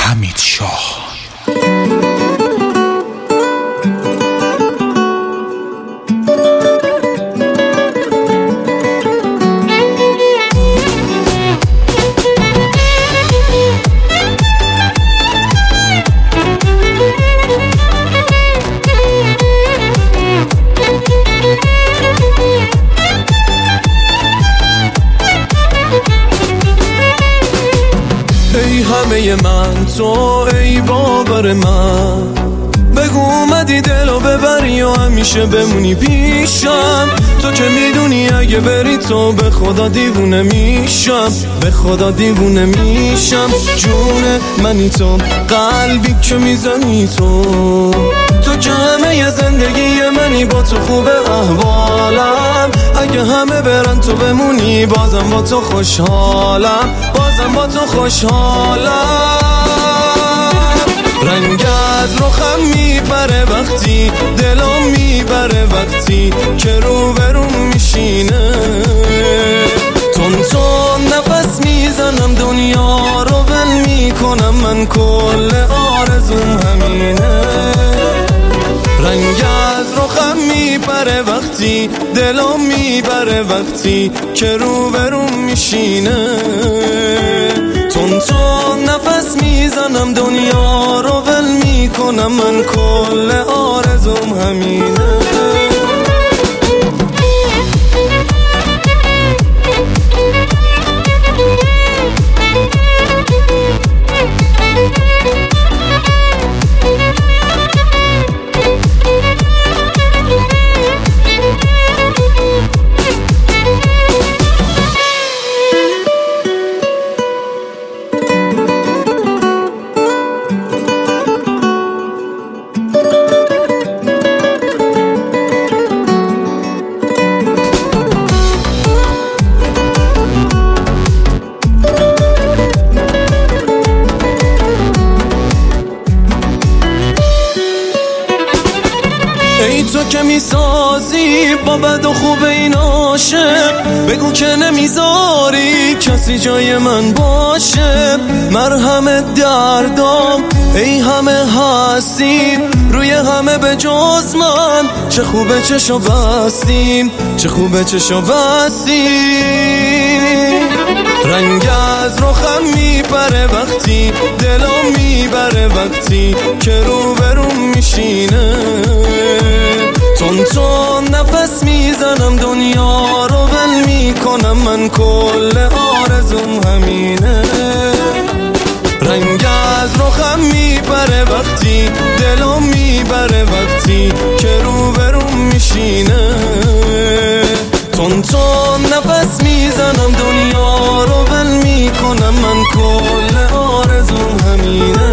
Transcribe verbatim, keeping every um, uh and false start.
حمید شاه. ای همه من تو، ای باور من، بگو اومدی دلو ببری یا همیشه بمونی پیشم. تو که میدونی اگه بری تو به خدا دیوونه میشم، به خدا دیوونه میشم. جون منی تو، قلبی که میزنی تو، تو که همه زندگی منی، با تو خوبه احوالم. اگه همه برن تو بمونی بازم با تو خوشحالم، بازم با تو خوشحالم. رنگ از رخم میبره وقتی دلم میبره، وقتی که رو برون میشینه. تون تون نفس میزنم دنیا رو ول میکنم، من کل آرزوم همینه. رنگ از رخم میبره وقتی دلم میبره، وقتی که رو برون میشینه. تون تون نفس میزنم دنیا رو ول میکنم، من کل آرزوم همینه. ای تو که میسازی با بد و خوب این عاشق، بگو که نمیذاری کسی جای من باشه. مرهم دردام ای همه هستیم، روی همه به جز من. چه خوبه چشو بستیم، چه خوبه چشو بستیم. رنگ از رخم میبره وقتی دلم میبره، وقتی که رو برون میشینه. تون تون نفس میزنم دنیا رو ول میکنم، من کل آرزوم همینه. رنگ از رخم میبره وقتی دلم میبره، وقتی که رو برون میشینه. تون تون نفس میزنم دنیا رو ول میکنم، من کل آرزوم همینه.